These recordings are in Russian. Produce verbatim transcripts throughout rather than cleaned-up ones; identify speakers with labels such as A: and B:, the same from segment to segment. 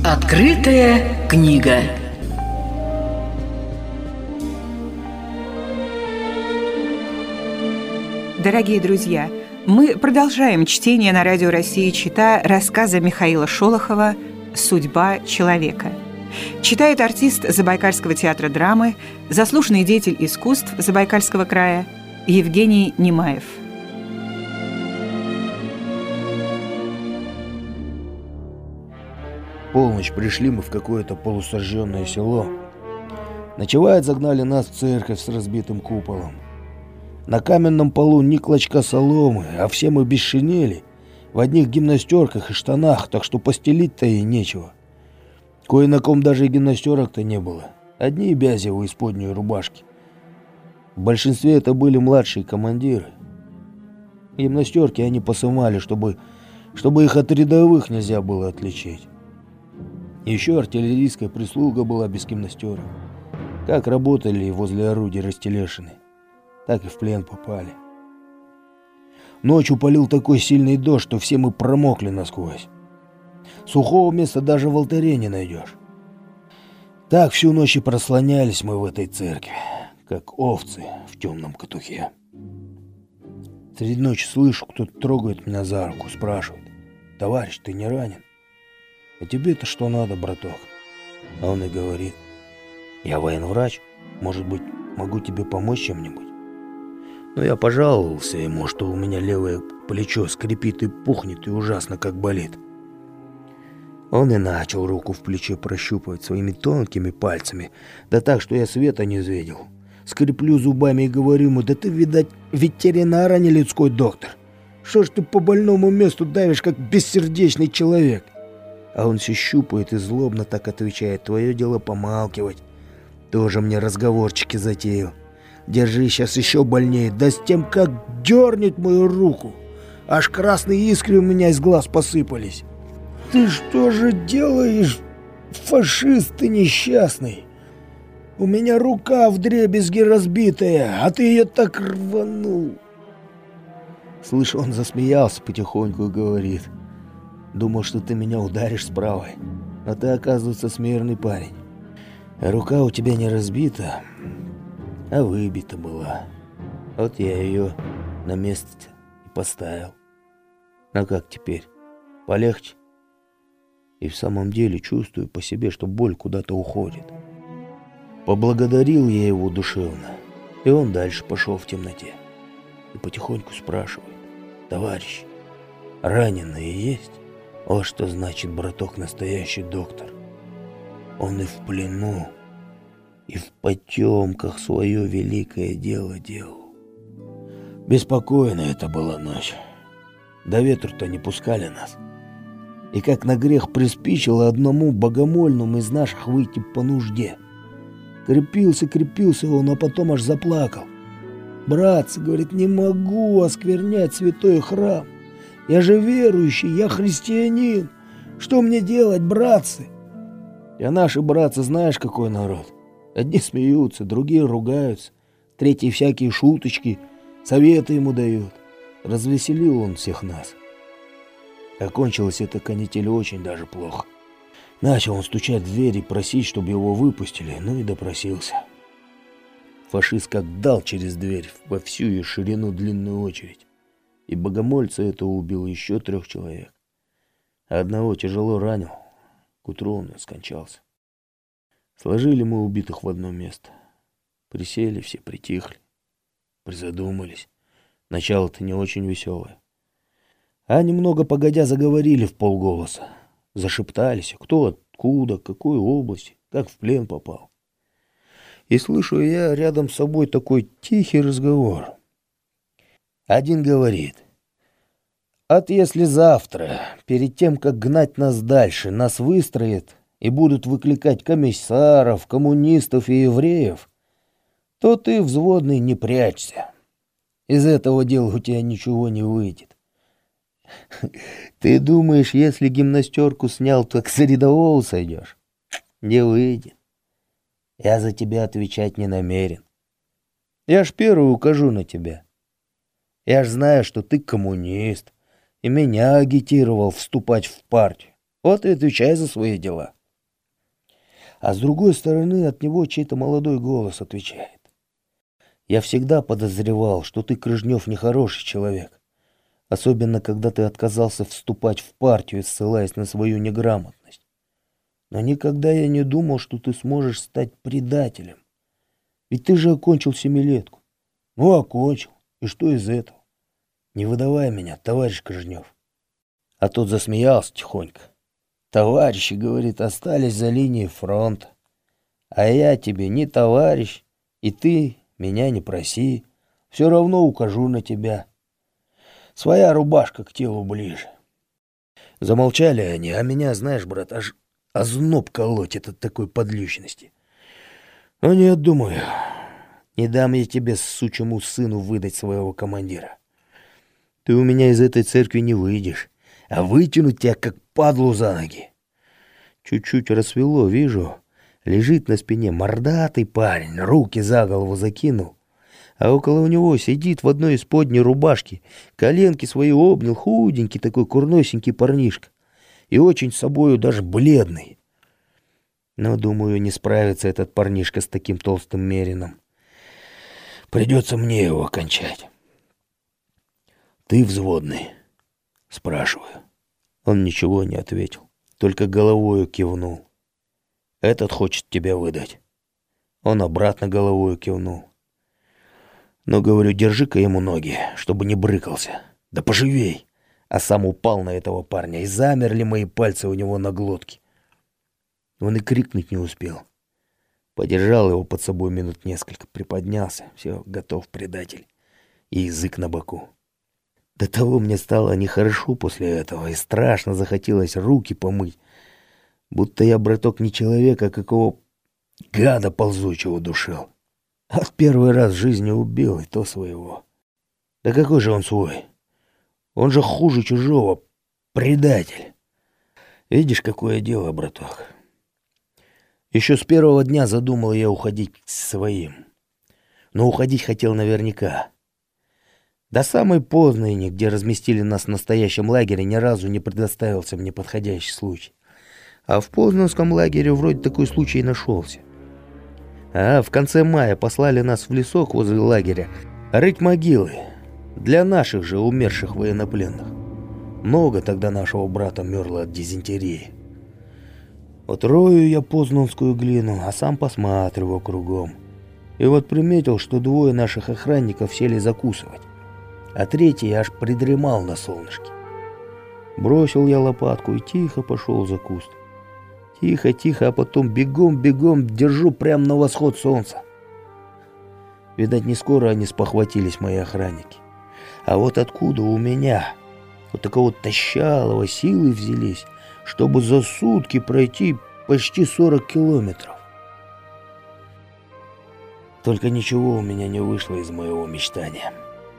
A: Открытая книга.
B: Дорогие друзья, мы продолжаем чтение на Радио России «Чита» рассказа Михаила Шолохова «Судьба человека». Читает артист Забайкальского театра драмы, заслуженный деятель искусств Забайкальского края Евгений Немаев.
C: Полночь пришли мы в какое-то полусожженное село. Ночевать загнали нас в церковь с разбитым куполом. На каменном полу ни клочка соломы, а все мы без шинели, в одних гимнастерках и штанах, так что постелить-то и нечего. Кое на ком даже и гимнастерок-то не было, одни бязевые исподние рубашки. В большинстве это были младшие командиры. Гимнастерки они посымали, чтобы, чтобы их от рядовых нельзя было отличить. Еще артиллерийская прислуга была без гимнастерок. Как работали возле орудий растелешины, так и в плен попали. Ночью полил такой сильный дождь, что все мы промокли насквозь. Сухого места даже в алтаре не найдешь. Так всю ночь и прослонялись мы в этой церкви, как овцы в темном катухе. Среди ночи слышу, кто-то трогает меня за руку, спрашивает: «Товарищ, ты не ранен? А тебе-то что надо, браток?» А он и говорит: «Я военврач, может быть, могу тебе помочь чем-нибудь?» Но я пожаловался ему, что у меня левое плечо скрипит и пухнет, и ужасно как болит. Он и начал руку в плече прощупывать своими тонкими пальцами, да так, что я света не видел. Скреплю зубами и говорю ему: «Да ты, видать, ветеринар, а не людской доктор. Что ж ты по больному месту давишь, как бессердечный человек?» А он все щупает и злобно так отвечает: «Твое дело помалкивать». Тоже мне разговорчики затеял. Держи, сейчас еще больнее. Да с тем, как дернет мою руку, аж красные искры у меня из глаз посыпались. «Ты что же делаешь, фашист ты несчастный? У меня рука вдребезги разбитая, а ты ее так рванул». Слышь, он засмеялся потихоньку и говорит: «Думал, что ты меня ударишь с правой, а ты, оказывается, смирный парень. Рука у тебя не разбита, а выбита была. Вот я ее на место и поставил. А как теперь? Полегче?» И в самом деле чувствую по себе, что боль куда-то уходит. Поблагодарил я его душевно, и он дальше пошел в темноте. И потихоньку спрашивает: «Товарищ, раненые есть?» О, что значит, браток, настоящий доктор. Он и в плену, и в потемках свое великое дело делал. Беспокойная это была ночь. До ветру-то не пускали нас. И как на грех приспичило одному богомольному из наших выйти по нужде. Крепился, крепился он, а потом аж заплакал. «Братцы, — говорит, — не могу осквернять святой храм. Я же верующий, я христианин. Что мне делать, братцы?» А наши братцы, знаешь, какой народ. Одни смеются, другие ругаются, третьи всякие шуточки, советы ему дают. Развеселил он всех нас. Окончилась эта канитель очень даже плохо. Начал он стучать в дверь и просить, чтобы его выпустили, ну и допросился. Фашист как дал через дверь во всю ее ширину длинную очередь. И богомольца этого убил еще трех человек. А одного тяжело ранил. К утру он скончался. Сложили мы убитых в одно место. Присели, все притихли, призадумались. Начало-то не очень веселое. А немного погодя заговорили в полголоса. Зашептались, кто откуда, какой области, как в плен попал. И слышу я рядом с собой такой тихий разговор. Один говорит: «От если завтра, перед тем, как гнать нас дальше, нас выстроят и будут выкликать комиссаров, коммунистов и евреев, то ты, взводный, не прячься. Из этого дела у тебя ничего не выйдет. Ты думаешь, если гимнастерку снял, то к рядовому сойдешь? Не выйдет. Я за тебя отвечать не намерен. Я ж первый укажу на тебя. Я ж знаю, что ты коммунист, и меня агитировал вступать в партию. Вот и отвечай за свои дела». а с другой стороны от него чей-то молодой голос отвечает. Я всегда подозревал, что ты, Крыжнев, нехороший человек. Особенно, когда ты отказался вступать в партию, ссылаясь на свою неграмотность. Но никогда я не думал, что ты сможешь стать предателем. Ведь ты же окончил семилетку. Ну, окончил. И что из этого? Не выдавай меня, товарищ Крыжнев. А тот засмеялся тихонько. Товарищи, говорит, остались за линией фронта. А я тебе не товарищ, и ты меня не проси. Все равно укажу на тебя. Своя рубашка к телу ближе. Замолчали они, а меня, знаешь, брат, аж озноб колотит от такой подлючности. Ну нет, думаю, не дам я тебе, сучьему сыну, выдать своего командира. Ты у меня из этой церкви не выйдешь, а вытянуть тебя как падлу за ноги. Чуть-чуть рассвело, вижу, лежит на спине мордатый парень, руки за голову закинул. А около него сидит в одной из подней рубашки, коленки свои обнял, худенький такой курносенький парнишка. И очень с собою даже бледный. Но, думаю, не справится этот парнишка с таким толстым мерином. Придется мне его кончать. Ты взводный? Спрашиваю. Он ничего не ответил, только головою кивнул. Этот хочет тебя выдать. Он обратно головою кивнул. Но, говорю, держи-ка ему ноги, чтобы не брыкался. Да поживей. А сам упал на этого парня, и замерли мои пальцы у него на глотке. Он и крикнуть не успел. Подержал его под собой минут несколько, приподнялся. Все, готов, предатель. И язык на боку. До того мне стало нехорошо после этого, и страшно захотелось руки помыть. Будто я, браток, не человек, а какого гада ползучего душил. От первый раз в жизни убил, и то своего. Да какой же он свой? Он же хуже чужого. Предатель. Видишь, какое дело, браток. Еще с первого дня задумал я уходить к своим. Но уходить хотел наверняка. До самой Познани, где разместили нас в настоящем лагере, ни разу не предоставился мне подходящий случай. А в Познанском лагере вроде такой случай и нашелся. А в конце мая послали нас в лесок возле лагеря рыть могилы для наших же умерших военнопленных. Много тогда нашего брата мерло от дизентерии. Вот рою я познанскую глину, а сам посматриваю кругом. И вот приметил, что двое наших охранников сели закусывать, а третий аж придремал на солнышке. Бросил я лопатку и тихо пошел за куст. Тихо-тихо, а потом бегом-бегом держу прямо на восход солнца. Видать, не скоро они спохватились, мои охранники. А вот откуда у меня, вот такого тащалого, силы взялись, чтобы за сутки пройти почти сорок километров. Только ничего у меня не вышло из моего мечтания.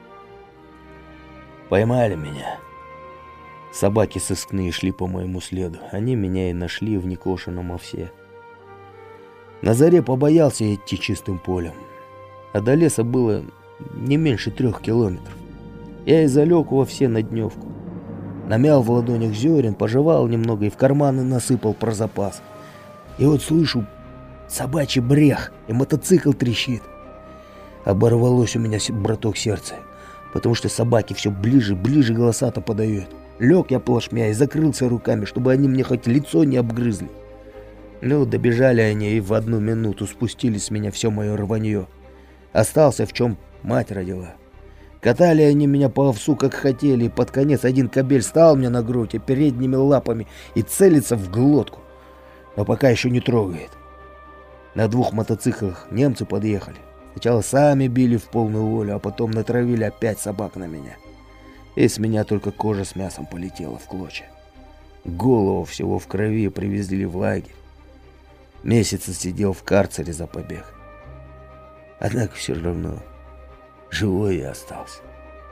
C: Поймали меня. Собаки сыскные шли по моему следу. Они меня и нашли в некошенном овсе. На заре побоялся идти чистым полем. А до леса было не меньше трех километров. Я и залег во все на дневку. Намял в ладонях зерен, пожевал немного и в карманы насыпал про запас. И вот слышу собачий брех, и мотоцикл трещит. Оборвалось у меня, браток, сердце, потому что собаки все ближе, ближе голоса-то подают. Лег я плашмя и закрылся руками, чтобы они мне хоть лицо не обгрызли. Ну, добежали они и в одну минуту спустили с меня все мое рванье. Остался, в чем мать родила. Катали они меня по овсу, как хотели, и под конец один кобель стал мне на грудь и передними лапами и целится в глотку. Но пока еще не трогает. На двух мотоциклах немцы подъехали. Сначала сами били в полную волю, а потом натравили опять собак на меня. И с меня только кожа с мясом полетела в клочья. Голову всего в крови привезли в лагерь. Месяц сидел в карцере за побег. Однако все равно живой я остался.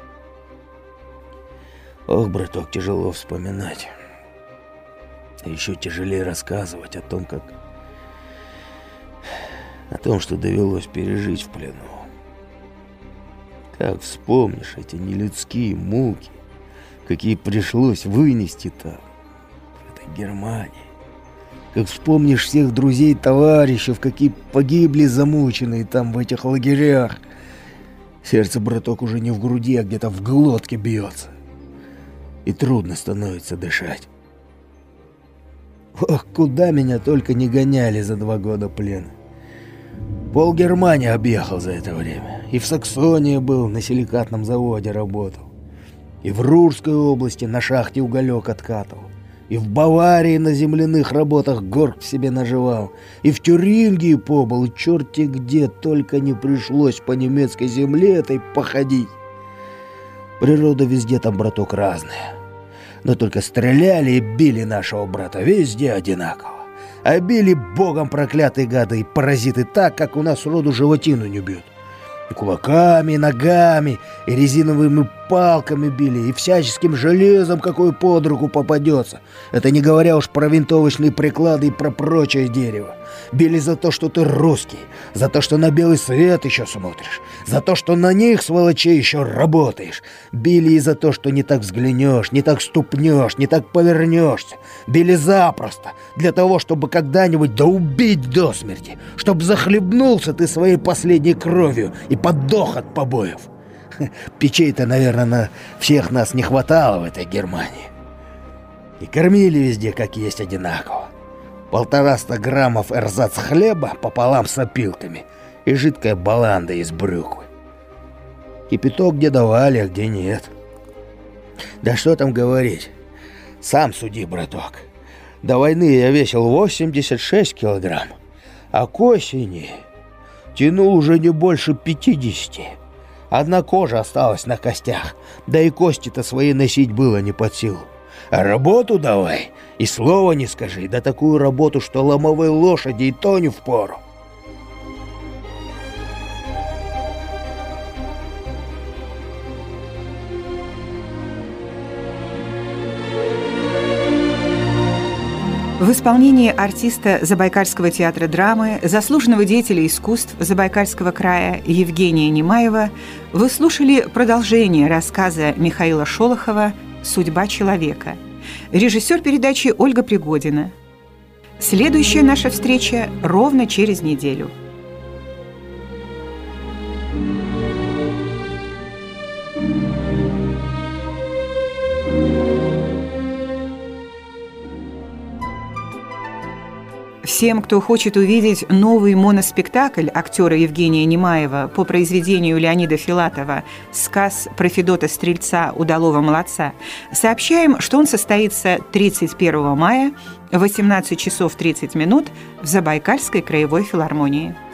C: Ох, браток, тяжело вспоминать. А еще тяжелее рассказывать о том, как... О том, что довелось пережить в плену. Как вспомнишь эти нелюдские муки, какие пришлось вынести там, в этой Германии. Как вспомнишь всех друзей-товарищев, какие погибли замученные там в этих лагерях. Сердце, браток, уже не в груди, а где-то в глотке бьется. И трудно становится дышать. Ох, куда меня только не гоняли за два года плена. Пол Германии объехал за это время. И в Саксонии был, на силикатном заводе работал. И в Рурской области на шахте уголек откатывал. И в Баварии на земляных работах горб себе наживал. И в Тюрингии побыл, и черти где только не пришлось по немецкой земле этой походить. Природа везде там, браток, разная. Но только стреляли и били нашего брата везде одинаково. А били богом проклятые гады и паразиты так, как у нас роду животину не бьют. И кулаками, и ногами, и резиновыми палками били, и всяческим железом, какое под руку попадется. Это не говоря уж про винтовочные приклады и про прочее дерево. Били за то, что ты русский, за то, что на белый свет еще смотришь, за то, что на них, сволочей, еще работаешь. Били и за то, что не так взглянешь, не так ступнешь, не так повернешься. Били запросто, для того, чтобы когда-нибудь да убить до смерти, чтобы захлебнулся ты своей последней кровью и подох от побоев. Печей-то, наверное, на всех нас не хватало в этой Германии. И кормили везде, как есть, одинаково. Полтораста граммов эрзац хлеба пополам с опилками и жидкая баланда из брюквы. Кипяток где давали, а где нет. Да что там говорить. Сам суди, браток. До войны я весил восемьдесят шесть килограмм, а к осени тянул уже не больше пятидесяти. Одна кожа осталась на костях, да и кости-то свои носить было не под силу. А работу давай, и слова не скажи, да такую работу, что ломовой лошади и то не впору.
B: В исполнении артиста Забайкальского театра драмы, заслуженного деятеля искусств Забайкальского края Евгения Немаева вы слушали продолжение рассказа Михаила Шолохова «Судьба человека». Режиссер передачи Ольга Пригодина. Следующая наша встреча ровно через неделю. Всем, кто хочет увидеть новый моноспектакль актера Евгения Немаева по произведению Леонида Филатова «Сказ про Федота Стрельца удалого молодца», сообщаем, что он состоится тридцать первого мая в восемнадцать часов тридцать минут в Забайкальской краевой филармонии.